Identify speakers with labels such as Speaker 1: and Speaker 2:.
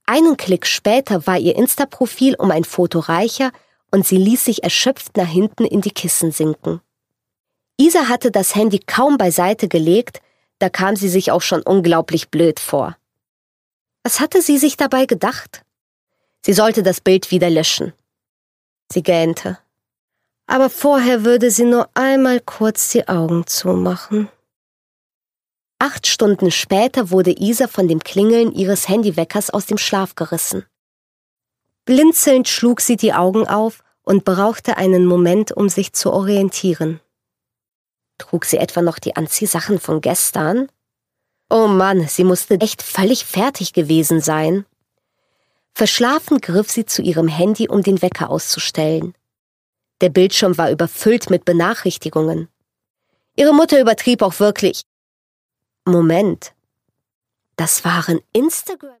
Speaker 1: Einen Klick später war ihr Insta-Profil um ein Foto reicher und sie ließ sich erschöpft nach hinten in die Kissen sinken. Isa hatte das Handy kaum beiseite gelegt, da kam sie sich auch schon unglaublich blöd vor. Was hatte sie sich dabei gedacht? Sie sollte das Bild wieder löschen. Sie gähnte. Aber vorher würde sie nur einmal kurz die Augen zumachen. 8 Stunden später wurde Isa von dem Klingeln ihres Handyweckers aus dem Schlaf gerissen. Blinzelnd schlug sie die Augen auf und brauchte einen Moment, um sich zu orientieren. Trug sie etwa noch die Anziehsachen von gestern? Oh Mann, sie musste echt völlig fertig gewesen sein. Verschlafen griff sie zu ihrem Handy, um den Wecker auszustellen. Der Bildschirm war überfüllt mit Benachrichtigungen. Ihre Mutter übertrieb auch wirklich. Moment, das waren Instagram.